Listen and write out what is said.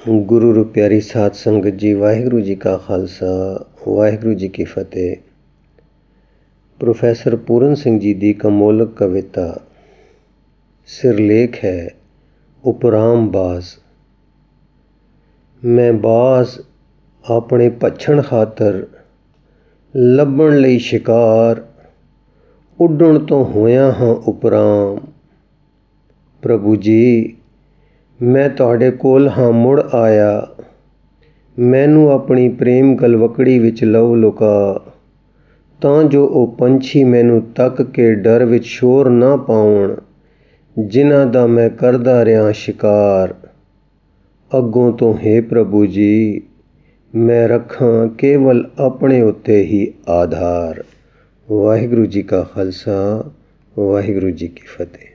ਗੁਰੂ ਰੂ ਪਿਆਰੀ ਸਾਧ ਸੰਗਤ ਜੀ, ਵਾਹਿਗੁਰੂ ਜੀ ਕਾ ਖਾਲਸਾ, ਵਾਹਿਗੁਰੂ ਜੀ ਕੀ ਫਤਿਹ। ਪ੍ਰੋਫੈਸਰ ਪੂਰਨ ਸਿੰਘ ਜੀ ਦੀ ਕਮੋਲਕ ਕਵਿਤਾ ਸਿਰਲੇਖ ਹੈ ਉਪਰਾਮ ਬਾਜ਼। ਮੈਂ ਬਾਜ਼ ਆਪਣੇ ਭੱਛਣ ਖਾਤਰ, ਲੱਭਣ ਲਈ ਸ਼ਿਕਾਰ, ਉੱਡਣ ਤੋਂ ਹੋਇਆ ਹਾਂ ਉਪਰਾਮ। ਪ੍ਰਭੂ ਜੀ, ਮੈਂ ਤੁਹਾਡੇ ਕੋਲ ਹਾਂ ਮੁੜ ਆਇਆ, ਮੈਨੂੰ ਆਪਣੀ ਪ੍ਰੇਮ ਗਲਵਕੜੀ ਵਿੱਚ ਲਓ ਲੁਕਾ, ਤਾਂ ਜੋ ਉਹ ਪੰਛੀ ਮੈਨੂੰ ਤੱਕ ਕੇ ਡਰ ਵਿੱਚ ਸ਼ੋਰ ਨਾ ਪਾਉਣ, ਜਿਨ੍ਹਾਂ ਦਾ ਮੈਂ ਕਰਦਾ ਰਿਹਾ ਸ਼ਿਕਾਰ। ਅੱਗੋਂ ਤੋਂ ਹੇ ਪ੍ਰਭੂ ਜੀ, ਮੈਂ ਰੱਖਾਂ ਕੇਵਲ ਆਪਣੇ ਉੱਤੇ ਹੀ ਆਧਾਰ। ਵਾਹਿਗੁਰੂ ਜੀ ਕਾ ਖਾਲਸਾ, ਵਾਹਿਗੁਰੂ ਜੀ ਕੀ ਫਤਿਹ।